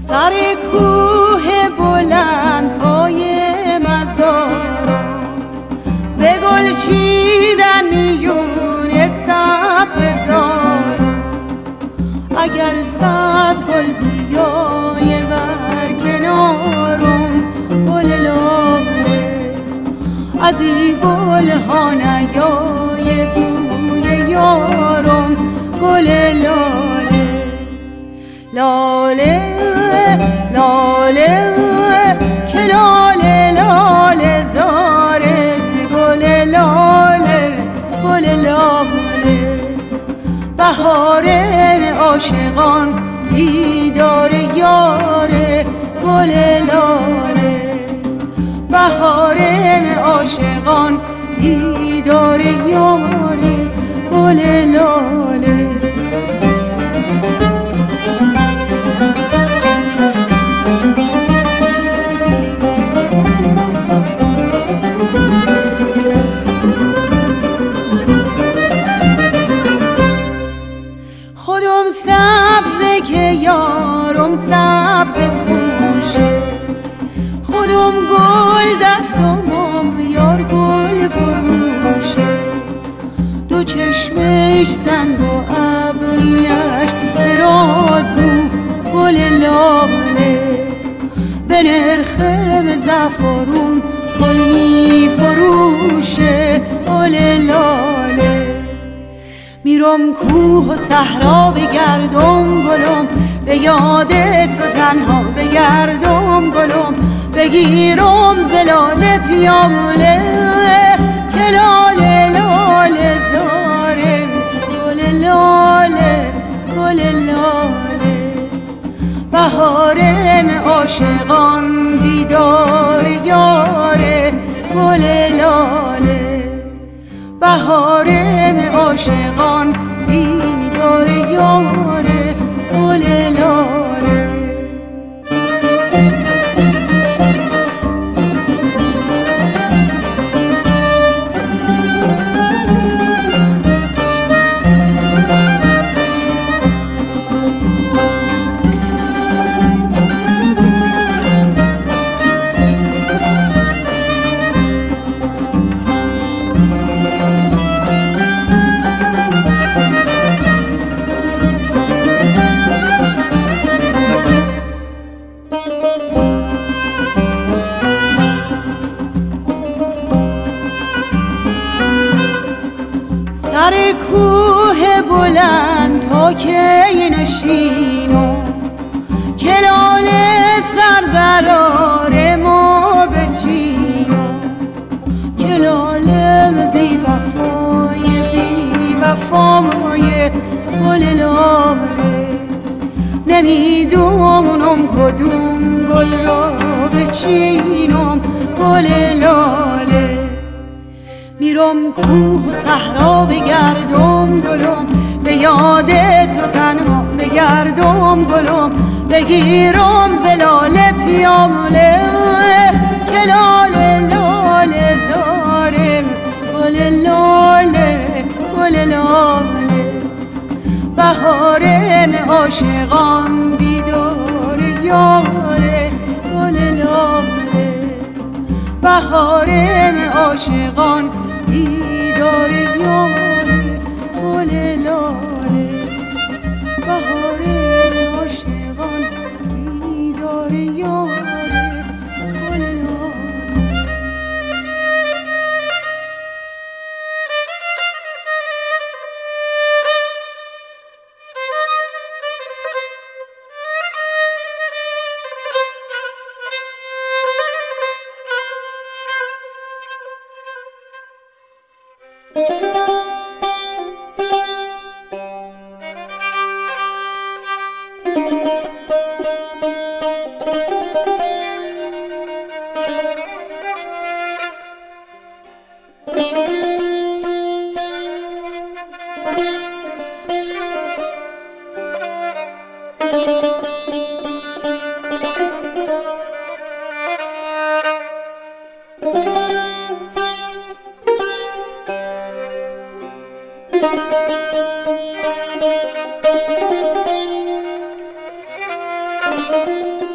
سر کوه بلند پای مزارم به گل چیدن میون سبززارم. اگر 100 گل بیای بر کنارم گل لاله، از این گل ها نیای بوی یارم گل لاله. لاله لاله که لاله لاله زاره گل لاله گل لاله. بهار عاشقان دیدار یاره گل لاله. بهار عاشقان دیدار یاره گل لاله. خودم سبزه که یارم سبز پوشه، خودم گل دستم یار گل فروشه. دو چشمش سنگ و ابرویش ترازو گل لاله. به نرخ زعفرون گل می فروشه گل لاله. میرم کوه و صحرا بگردم گلم، به یاد تو تنها بگردم گلم. بگیرم زلال پیاله که لاله لاله زاره گل لاله گل لاله. بهار عاشقان دیدار یاره گل لاله. بهار عاشقان دیدار یاره گل لاله. سر کوه بلند تا کی نشینم، که لاله سر درار ما بچینم. که لاله بی وفای گل لاله. نمیدونم کدوم گل را بچینم گل لاله. میرم کوه و صحرا بگردم گلم، به یاد تو تنها بگردم گلم. بگیرم زلال پیاله که لاله لاله زاره گل لاله گل لاله. بهار عاشقان دیدار یاره گل لاله. بهار عاشقان دیدار یاره گل لاله. بهار عاشقان دیدار یاره گل لاله. Thank you.